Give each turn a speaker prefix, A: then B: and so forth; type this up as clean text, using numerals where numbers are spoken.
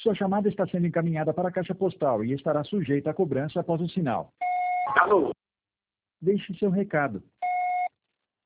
A: Sua chamada está sendo encaminhada para a caixa postal e estará sujeita a cobrança após o sinal.
B: Alô?
A: Deixe seu recado.